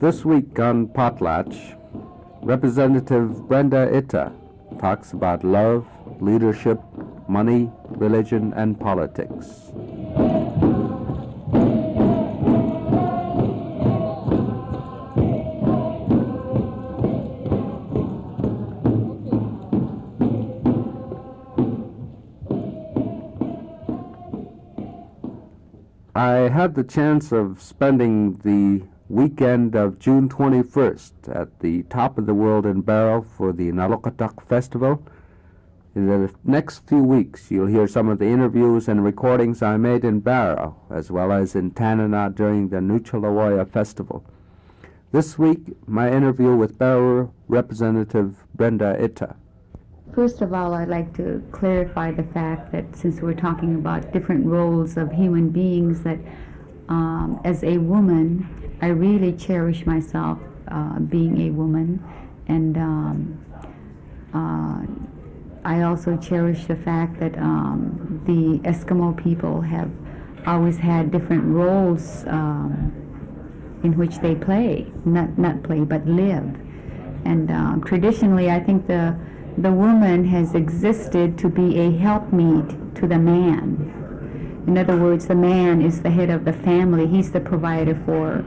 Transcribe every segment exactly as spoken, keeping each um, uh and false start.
This week on Potlatch, Representative Brenda Ita talks about love, leadership, money, religion, and politics. I had the chance of spending the weekend of June twenty-first at the Top of the World in Barrow for the Nalukatuk Festival. In the next few weeks, you'll hear some of the interviews and recordings I made in Barrow, as well as in Tanana during the Nuchalawoya Festival. This week, my interview with Barrow Representative Brenda Ita. First of all, I'd like to clarify the fact that since we're talking about different roles of human beings, that um, as a woman, I really cherish myself uh, being a woman, and um, uh, I also cherish the fact that um, the Eskimo people have always had different roles um, in which they play, not not play, but live. And um, traditionally, I think the the woman has existed to be a helpmeet to the man. In other words, the man is the head of the family. He's the provider for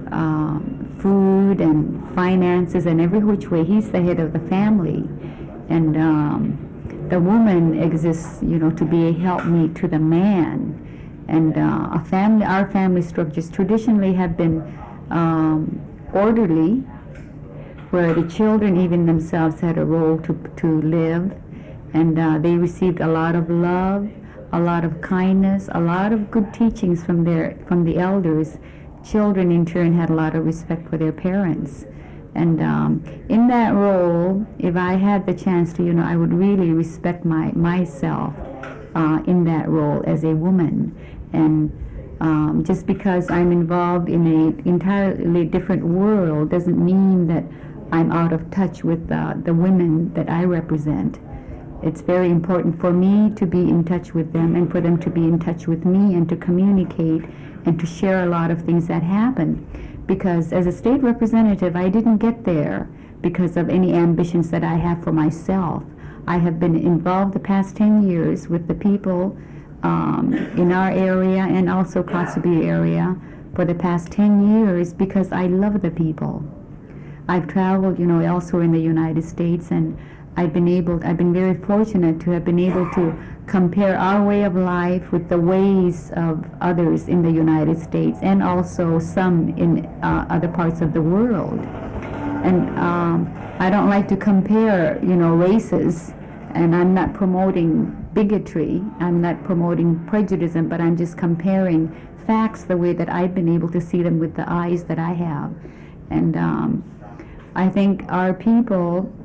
um, food and finances and every which way. He's the head of the family. And um, the woman exists, you know, to be a helpmeet to the man. And uh, a family, our family structures traditionally have been um, orderly, where the children even themselves had a role to to live, and uh, they received a lot of love, a lot of kindness, a lot of good teachings from their from the elders. Children in turn had a lot of respect for their parents, and um, in that role, if I had the chance to, you know, I would really respect my myself uh, in that role as a woman, and um, just because I'm involved in an entirely different world doesn't mean that I'm out of touch with uh, the women that I represent. It's very important for me to be in touch with them and for them to be in touch with me and to communicate and to share a lot of things that happen. Because as a state representative, I didn't get there because of any ambitions that I have for myself. I have been involved the past ten years with the people um, in our area and also Kotzebue area for the past ten years because I love the people. I've traveled, you know, elsewhere in the United States, and I've been able, I've been very fortunate to have been able to compare our way of life with the ways of others in the United States and also some in uh, other parts of the world. And um, I don't like to compare, you know, races, and I'm not promoting bigotry, I'm not promoting prejudice, but I'm just comparing facts the way that I've been able to see them with the eyes that I have. And um, I think our people,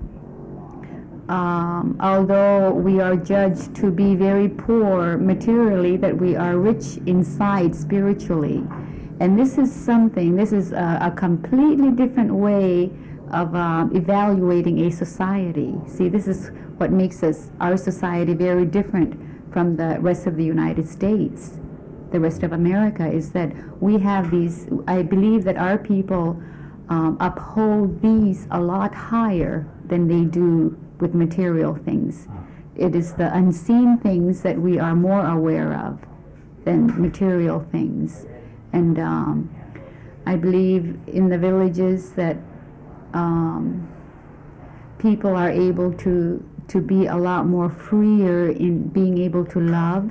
um, although we are judged to be very poor materially, that we are rich inside spiritually. And this is something, this is a, a completely different way of um, evaluating a society. See, this is what makes us, our society, very different from the rest of the United States. The rest of America is that we have these, I believe that our people Um, uphold these a lot higher than they do with material things. It is the unseen things that we are more aware of than material things. And um, I believe in the villages that um, people are able to, to be a lot more freer in being able to love,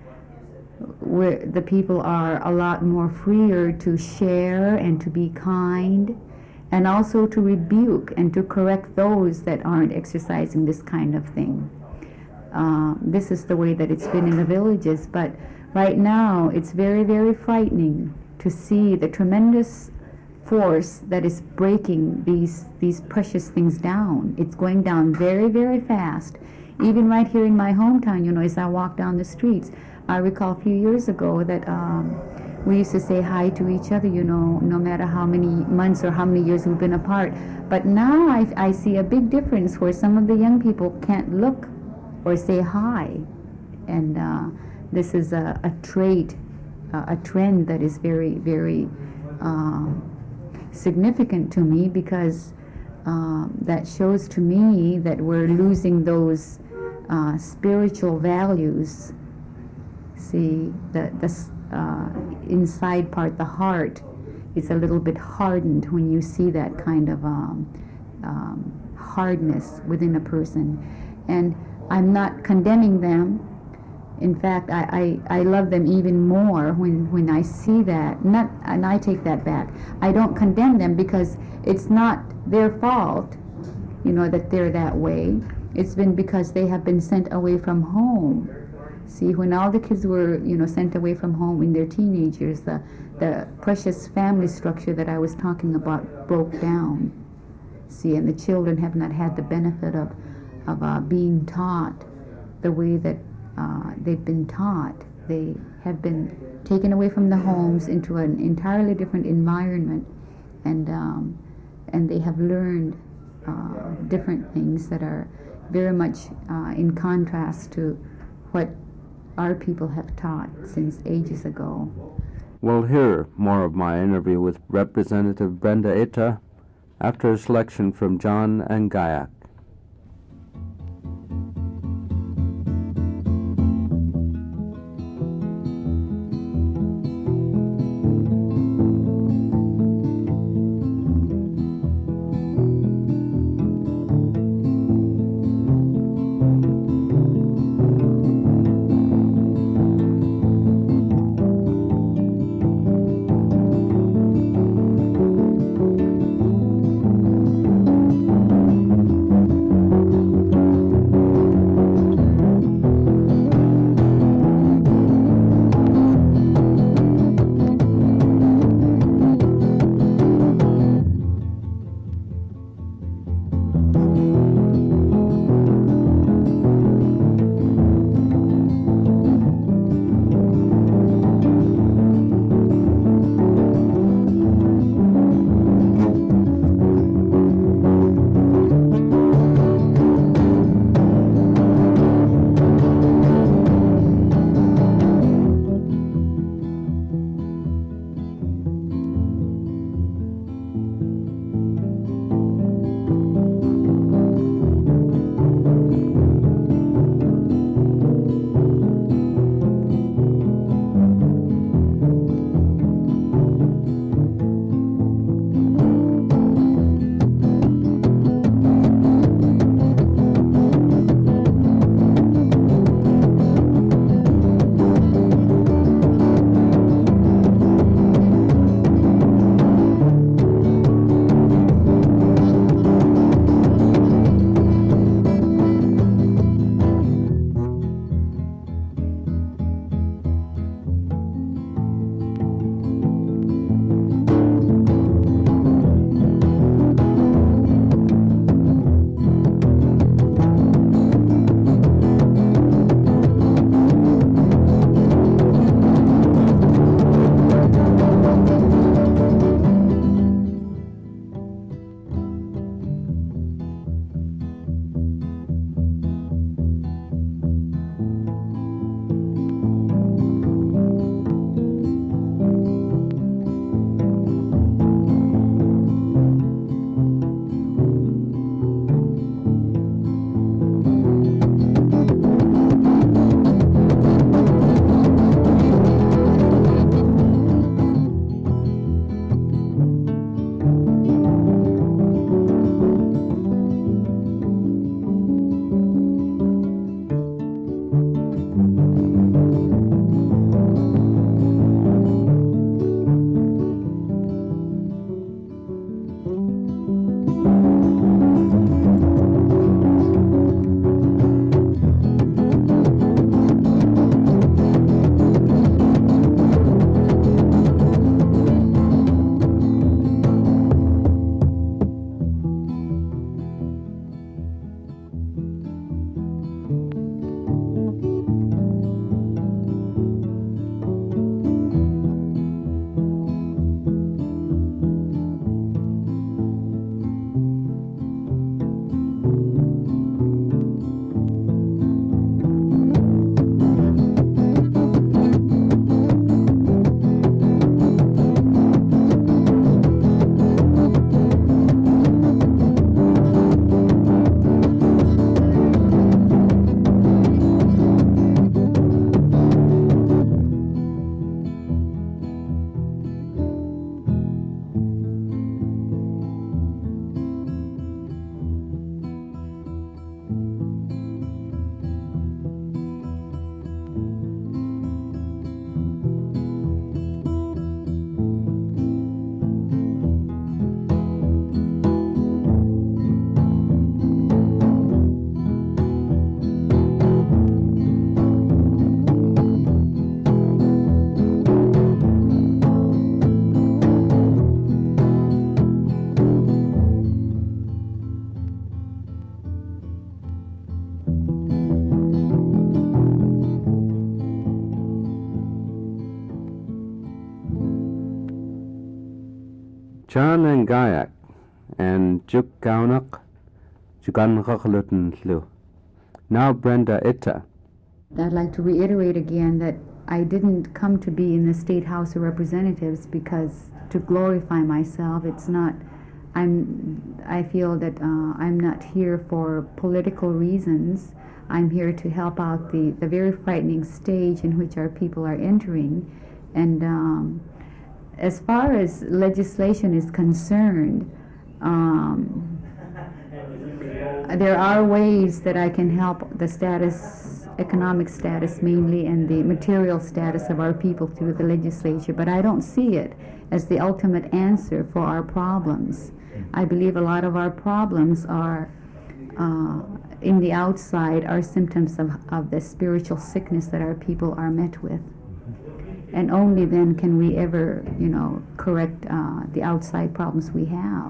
where the people are a lot more freer to share and to be kind, and also to rebuke and to correct those that aren't exercising this kind of thing. Uh, this is the way that it's been in the villages, but right now it's very, very frightening to see the tremendous force that is breaking these these precious things down. It's going down very, very fast. Even right here in my hometown, you know, as I walk down the streets, I recall a few years ago that um, we used to say hi to each other, you know, no matter how many months or how many years we've been apart. But now I, I see a big difference where some of the young people can't look or say hi. And uh, this is a, a trait, uh, a trend that is very, very uh, significant to me because um, that shows to me that we're losing those uh, spiritual values. See, the, the uh, inside part, the heart, is a little bit hardened when you see that kind of um, um, hardness within a person. And I'm not condemning them. In fact, I, I, I love them even more when, when I see that. Not, and I take that back. I don't condemn them because it's not their fault, you know, that they're that way. It's been because they have been sent away from home. See, when all the kids were, you know, sent away from home in their teenagers, the, the precious family structure that I was talking about broke down. See, and the children have not had the benefit of, of uh, being taught the way that uh, they've been taught. They have been taken away from the homes into an entirely different environment, and um, and they have learned uh, different things that are very much uh, in contrast to what our people have taught since ages ago. We'll hear more of my interview with Representative Brenda Ita after a selection from John and Gayak. Chan and Gayak and Juk Gaunak, Jugan Lu. Now Brenda Itta. I'd like to reiterate again that I didn't come to be in the State House of Representatives because to glorify myself. It's not, I'm, I feel that uh, I'm not here for political reasons. I'm here to help out the, the very frightening stage in which our people are entering. And um, as far as legislation is concerned, um, there are ways that I can help the status, economic status mainly, and the material status of our people through the legislature, but I don't see it as the ultimate answer for our problems. I believe a lot of our problems are uh, in the outside are symptoms of, of the spiritual sickness that our people are met with. And only then can we ever, you know, correct uh, the outside problems we have.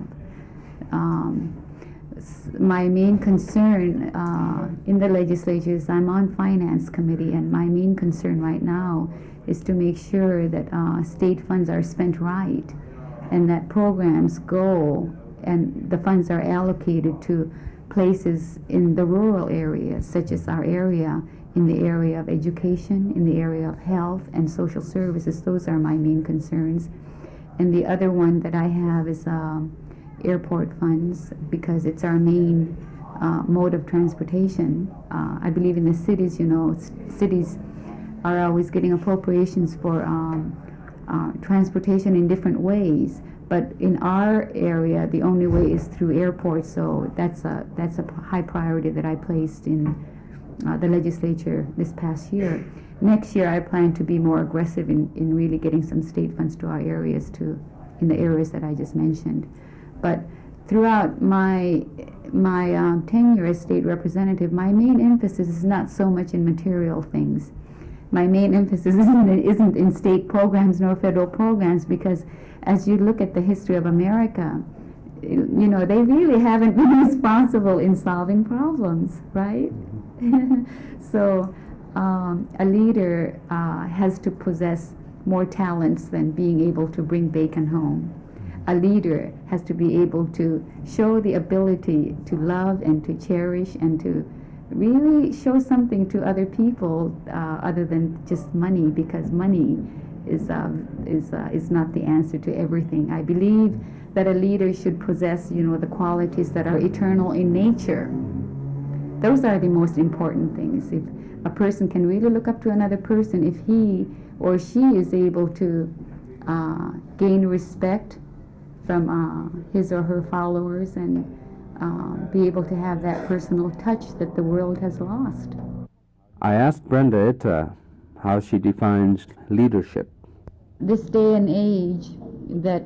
Um, my main concern uh, in the legislature is I'm on Finance Committee, and my main concern right now is to make sure that uh, state funds are spent right and that programs go and the funds are allocated to places in the rural areas, such as our area, in the area of education, in the area of health and social services. Those are my main concerns. And the other one that I have is um, airport funds, because it's our main uh, mode of transportation. Uh, I believe in the cities, you know, c- cities are always getting appropriations for um, uh, transportation in different ways. But in our area, the only way is through airports, so that's a, that's a high priority that I placed in uh, the legislature this past year. Next year, I plan to be more aggressive in, in really getting some state funds to our areas, too, in the areas that I just mentioned. But throughout my my um, tenure as state representative, my main emphasis is not so much in material things. My main emphasis isn't, isn't in state programs nor federal programs, because as you look at the history of America, you know, they really haven't been responsible in solving problems, right? So um, a leader uh, has to possess more talents than being able to bring bacon home. A leader has to be able to show the ability to love and to cherish and to really show something to other people uh, other than just money, because money is uh, is uh, is not the answer to everything. I believe that a leader should possess, you know, the qualities that are eternal in nature. Those are the most important things. If a person can really look up to another person, if he or she is able to uh, gain respect from uh, his or her followers and uh, be able to have that personal touch that the world has lost. I asked Brenda Itta how she defines leadership. This day and age that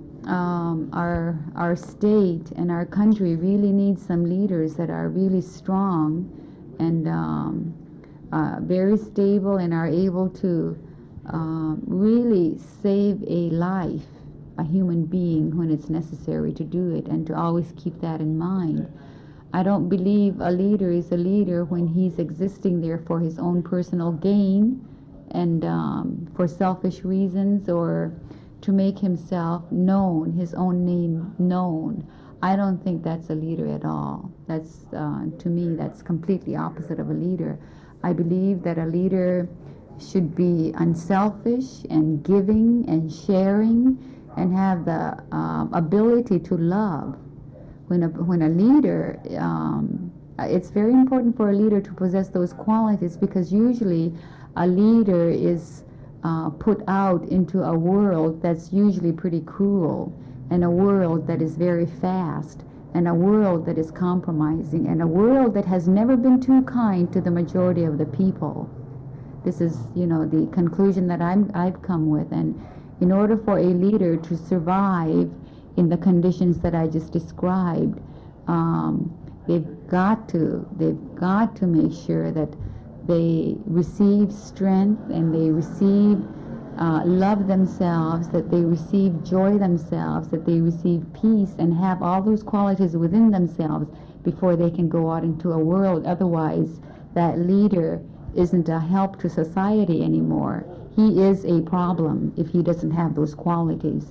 um, our our state and our country really needs some leaders that are really strong and um, uh, very stable and are able to uh, really save a life, a human being, when it's necessary to do it, and to always keep that in mind. I don't believe a leader is a leader when he's existing there for his own personal gain and um, for selfish reasons, or to make himself known, his own name known. I don't think that's a leader at all. That's, uh, to me, that's completely opposite of a leader. I believe that a leader should be unselfish and giving and sharing and have the um, ability to love. When a, when a leader, um, it's very important for a leader to possess those qualities, because usually a leader is uh, put out into a world that's usually pretty cruel, and a world that is very fast, and a world that is compromising, and a world that has never been too kind to the majority of the people. This is, you know, the conclusion that I'm, I've come with. And in order for a leader to survive in the conditions that I just described, um, they've got to, they've got to make sure that they receive strength and they receive uh, love themselves, that they receive joy themselves, that they receive peace and have all those qualities within themselves before they can go out into a world. Otherwise, that leader isn't a help to society anymore. He is a problem if he doesn't have those qualities.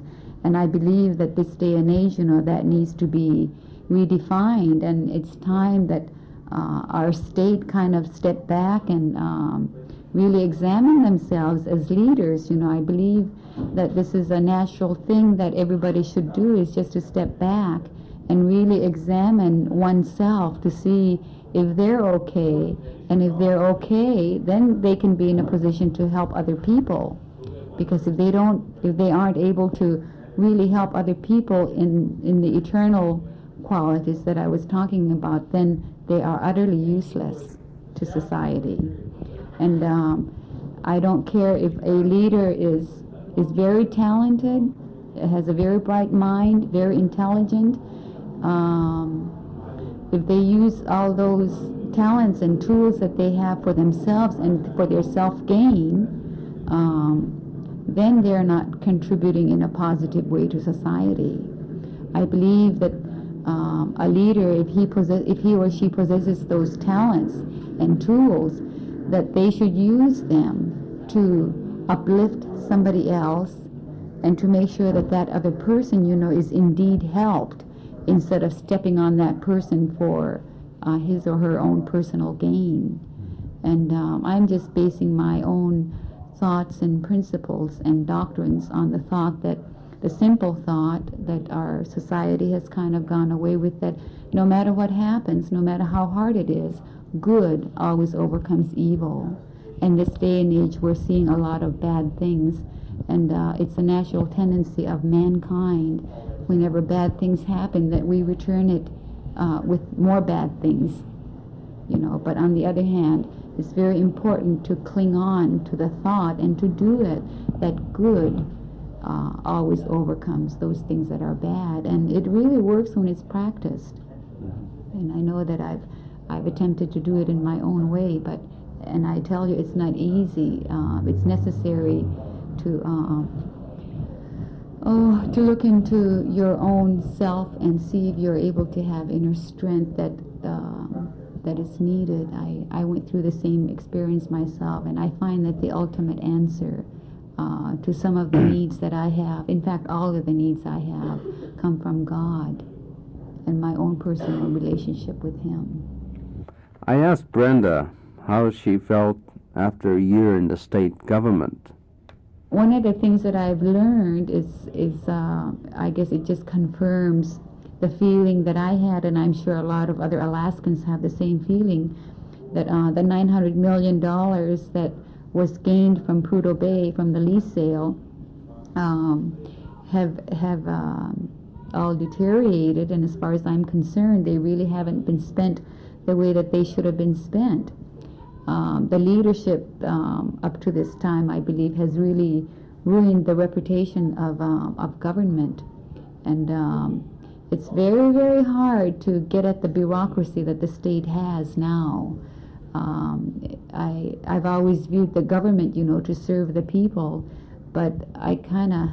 And I believe that this day and age, you know, that needs to be redefined, and it's time that uh, our state kind of step back and um, really examine themselves as leaders. You know, I believe that this is a natural thing that everybody should do, is just to step back and really examine oneself to see if they're okay. And if they're okay, then they can be in a position to help other people. Because if they don't, if they aren't able to really help other people in, in the eternal qualities that I was talking about, then they are utterly useless to society. And um, I don't care if a leader is is very talented, has a very bright mind, very intelligent. Um, if they use all those talents and tools that they have for themselves and for their self-gain, um, then they're not contributing in a positive way to society. I believe that um, a leader, if he possess, if he or she possesses those talents and tools, that they should use them to uplift somebody else and to make sure that that other person, you know, is indeed helped, instead of stepping on that person for uh, his or her own personal gain. And um, I'm just basing my own thoughts and principles and doctrines on the thought that, the simple thought that our society has kind of gone away with, that no matter what happens, no matter how hard it is, good always overcomes evil. And this day and age, we're seeing a lot of bad things, and uh, it's a natural tendency of mankind, whenever bad things happen, that we return it uh, with more bad things, you know. But on the other hand, it's very important to cling on to the thought and to do it, that good uh, always overcomes those things that are bad. And it really works when it's practiced. And I know that I've I've attempted to do it in my own way, but, and I tell you, it's not easy. Uh, it's necessary to uh, oh, to look into your own self and see if you're able to have inner strength that um, that is needed. I, I went through the same experience myself, and I find that the ultimate answer uh, to some of the needs that I have, in fact, all of the needs I have, come from God and my own personal relationship with Him. I asked Brenda how she felt after a year in the state government. One of the things that I've learned is, is uh, I guess it just confirms the feeling that I had, and I'm sure a lot of other Alaskans have the same feeling, that uh, the nine hundred million dollars that was gained from Prudhoe Bay, from the lease sale, um, have, have um, all deteriorated, and as far as I'm concerned, they really haven't been spent the way that they should have been spent. Um, the leadership um, up to this time, I believe, has really ruined the reputation of, um, of government. And um, it's very, very hard to get at the bureaucracy that the state has now. Um, I, I've always viewed the government, you know, to serve the people, but I kind of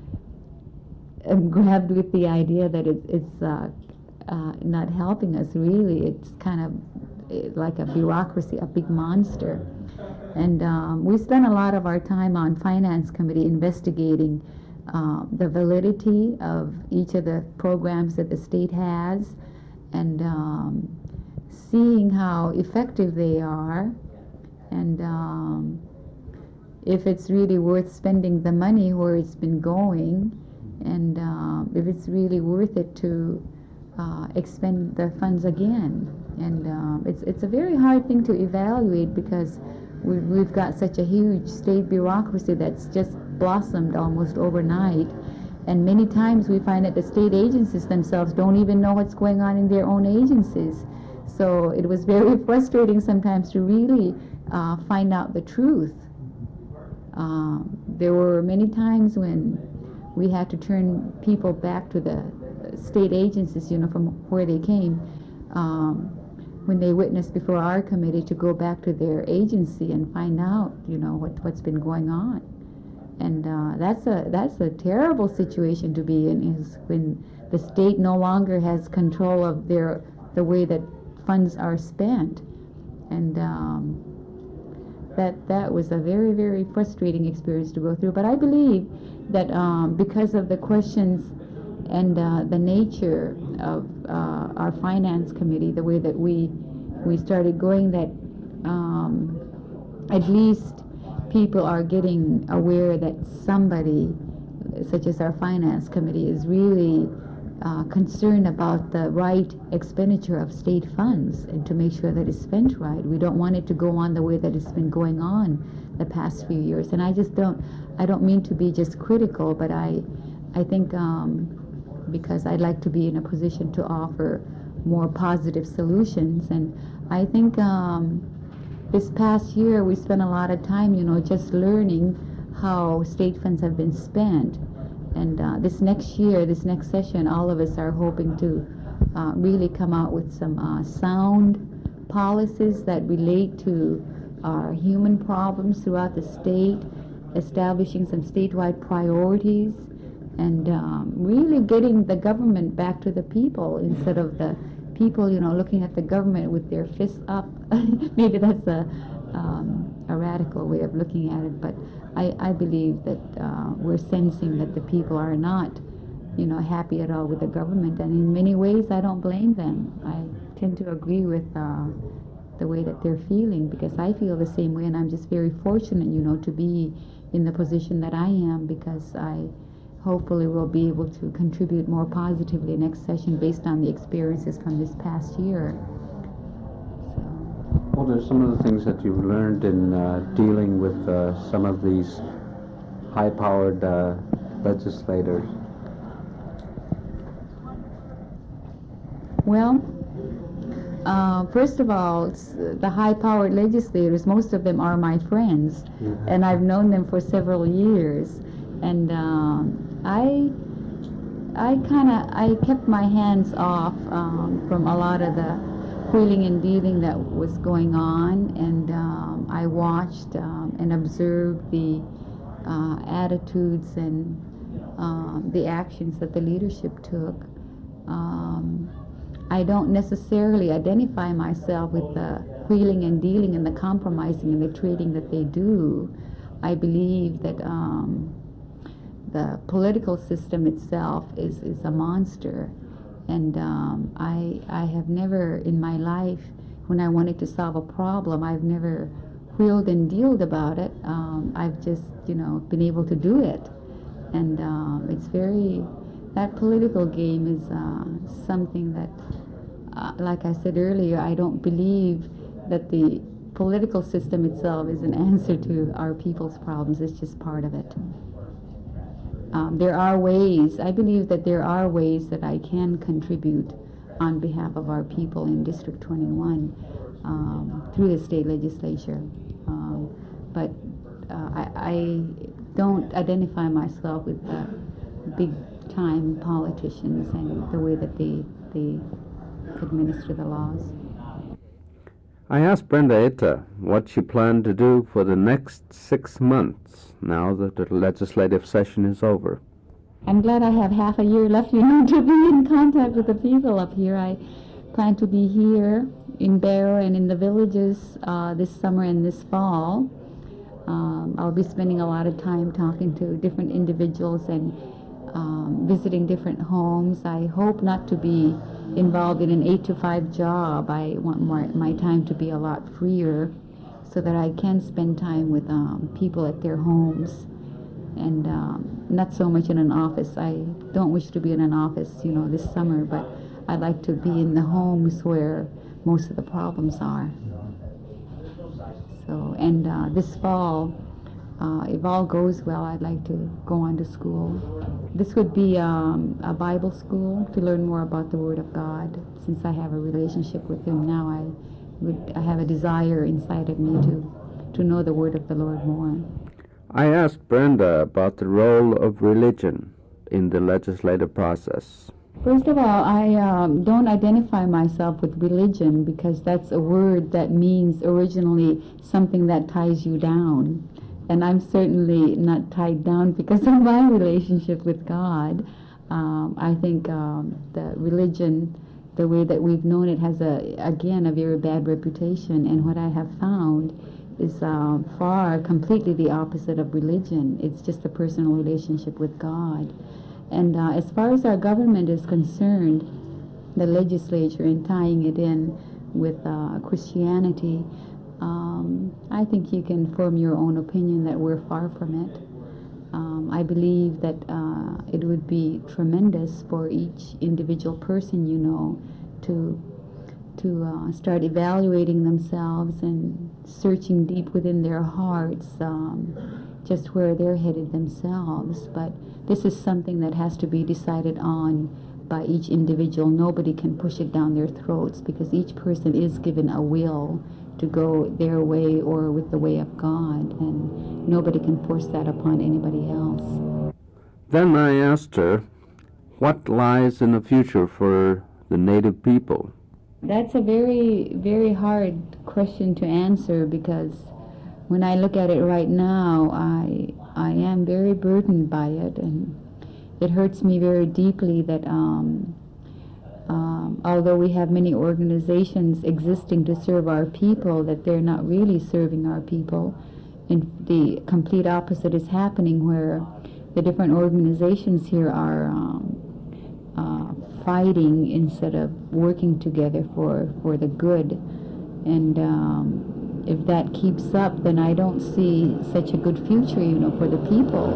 am grabbed with the idea that it, it's uh, uh, not helping us, really. It's kind of like a bureaucracy, a big monster. And um, we spent a lot of our time on Finance Committee investigating uh, the validity of each of the programs that the state has, and um, seeing how effective they are, and um, if it's really worth spending the money where it's been going, and uh, if it's really worth it to uh, expend the funds again. And um, it's it's a very hard thing to evaluate, because we, we've got such a huge state bureaucracy that's just blossomed almost overnight. And many times we find that the state agencies themselves don't even know what's going on in their own agencies. So it was very frustrating sometimes to really uh, find out the truth. Um, there were many times when we had to turn people back to the state agencies, you know, from where they came, um, when they witnessed before our committee, to go back to their agency and find out, you know, what, what's been going on. And uh, that's a that's a terrible situation to be in, is when the state no longer has control of their the way that funds are spent. And um, that that was a very, very frustrating experience to go through. But I believe that um, because of the questions and uh, the nature of uh, our finance committee, the way that we we started going, that um, at least people are getting aware that somebody, such as our finance committee, is really uh, concerned about the right expenditure of state funds and to make sure that it's spent right. We don't want it to go on the way that it's been going on the past few years. And I just don't, I don't mean to be just critical, but I, I think um, because I'd like to be in a position to offer more positive solutions. And I think um, this past year we spent a lot of time, you know, just learning how state funds have been spent. And uh, this next year, this next session, all of us are hoping to uh, really come out with some uh, sound policies that relate to our human problems throughout the state, establishing some statewide priorities, and um, really getting the government back to the people instead of the people, you know, looking at the government with their fists up. Maybe that's a, um, a radical way of looking at it, but I, I believe that uh, we're sensing that the people are not, you know, happy at all with the government, and in many ways I don't blame them. I tend to agree with uh, the way that they're feeling, because I feel the same way, and I'm just very fortunate, you know, to be in the position that I am, because I hopefully will be able to contribute more positively next session based on the experiences from this past year. What are some of the things that you've learned in uh, dealing with uh, some of these high-powered uh, legislators? Well, uh, first of all, the high-powered legislators, most of them are my friends, mm-hmm. and I've known them for several years. And um, I, I kind of, I kept my hands off um, from a lot of the wheeling and dealing that was going on, and um, I watched um, and observed the uh, attitudes and um, the actions that the leadership took. Um, I don't necessarily identify myself with the wheeling and dealing and the compromising and the trading that they do. I believe that um, the political system itself is, is a monster. And um, I, I have never in my life, when I wanted to solve a problem, I've never wheeled and dealed about it. Um, I've just, you know, been able to do it. And um, it's very, that political game is uh, something that, uh, like I said earlier, I don't believe that the political system itself is an answer to our people's problems. It's just part of it. Um, there are ways, I believe that there are ways that I can contribute on behalf of our people in District twenty-one um, through the state legislature. Um, but uh, I, I don't identify myself with the big-time politicians and the way that they, they administer the laws. I asked Brenda Ita what she planned to do for the next six months now that the legislative session is over. I'm glad I have half a year left, you know, to be in contact with the people up here. I plan to be here in Barrow and in the villages uh, this summer and this fall. Um, I'll be spending a lot of time talking to different individuals and um, visiting different homes. I hope not to be involved in an eight to five job. I want more, my time to be a lot freer so that I can spend time with um, people at their homes and um, not so much in an office. I don't wish to be in an office, you know, this summer, but I'd like to be in the homes where most of the problems are. So, and uh, this fall, uh, if all goes well, I'd like to go on to school. This would be um, a Bible school to learn more about the Word of God. Since I have a relationship with Him now, I would I have a desire inside of me to, to know the Word of the Lord more. I asked Brenda about the role of religion in the legislative process. First of all, I um, don't identify myself with religion because that's a word that means originally something that ties you down. And I'm certainly not tied down because of my relationship with God. Um, I think um, the religion, the way that we've known it, has, a again, a very bad reputation. And what I have found is uh, far completely the opposite of religion. It's just a personal relationship with God. And uh, as far as our government is concerned, the legislature and tying it in with uh, Christianity, um, I think you can form your own opinion that we're far from it. Um, I believe that uh, it would be tremendous for each individual person, you know, to to uh, start evaluating themselves and searching deep within their hearts um, just where they're headed themselves. But this is something that has to be decided on by each individual. Nobody can push it down their throats because each person is given a will to go their way or with the way of God, and nobody can force that upon anybody else. Then I asked her, what lies in the future for the Native people? That's a very, very hard question to answer because when I look at it right now, I I am very burdened by it, and it hurts me very deeply that um, um, although we have many organizations existing to serve our people, that they're not really serving our people. And the complete opposite is happening where the different organizations here are um, uh, fighting instead of working together for, for the good. And um, if that keeps up, then I don't see such a good future, you know, for the people.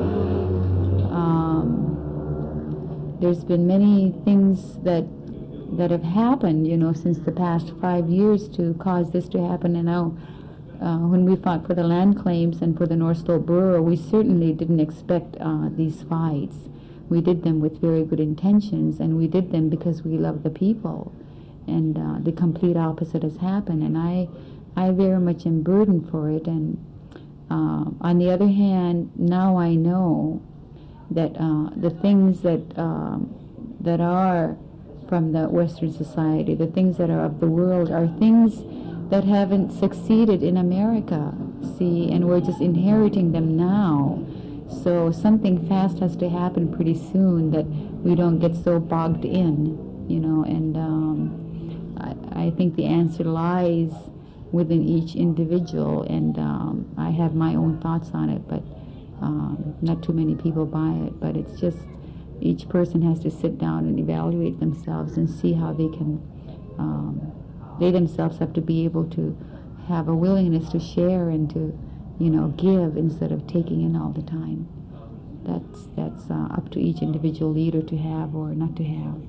Um, there's been many things that that have happened, you know, since the past five years to cause this to happen. And now, uh, when we fought for the land claims and for the North Slope Borough, we certainly didn't expect uh, these fights. We did them with very good intentions, and we did them because we love the people. And uh, the complete opposite has happened, and I, I very much am burdened for it. And uh, on the other hand, now I know that uh, the things that um, that are from the Western society, the things that are of the world, are things that haven't succeeded in America, see, and we're just inheriting them now. So something fast has to happen pretty soon that we don't get so bogged in, you know, and um, I, I think the answer lies within each individual, and um, I have my own thoughts on it, but um, not too many people buy it, but it's just each person has to sit down and evaluate themselves and see how they can, um, they themselves have to be able to have a willingness to share and to, you know, give instead of taking in all the time. That's, that's uh, up to each individual leader to have or not to have.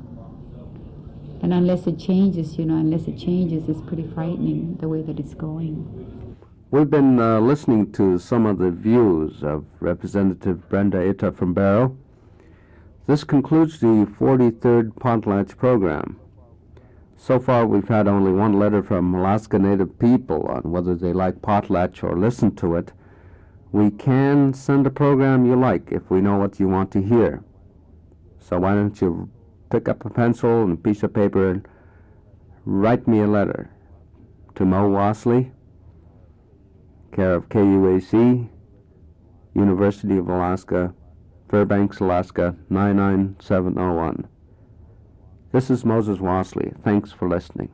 And unless it changes, you know, unless it changes, it's pretty frightening the way that it's going. We've been uh, listening to some of the views of Representative Brenda Ita from Barrow. This concludes the forty-third Potlatch program. So far, we've had only one letter from Alaska Native people on whether they like potlatch or listen to it. We can send a program you like if we know what you want to hear. So why don't you pick up a pencil and a piece of paper and write me a letter to Mo Wasley, care of K U A C, University of Alaska, Fairbanks, Alaska, nine nine seven oh one. This is Moses Wasley. Thanks for listening.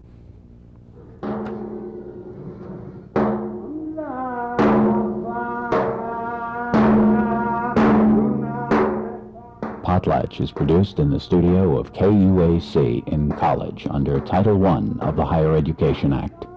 Potlatch is produced in the studio of K U A C in College under Title one of the Higher Education Act.